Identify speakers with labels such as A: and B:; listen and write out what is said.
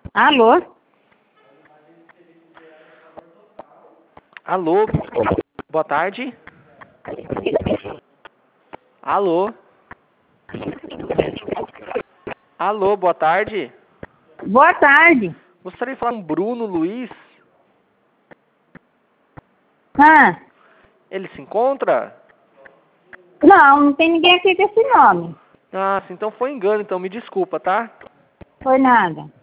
A: Alô?
B: Alô, boa tarde. Alô? Alô, boa tarde.
A: Boa tarde.
B: Gostaria de falar com Bruno Luiz.
A: Ah,
B: Ele se encontra?
A: não tem ninguém aqui com esse nome.
B: Ah, sim, então foi engano, então me desculpa, tá?
A: Foi nada.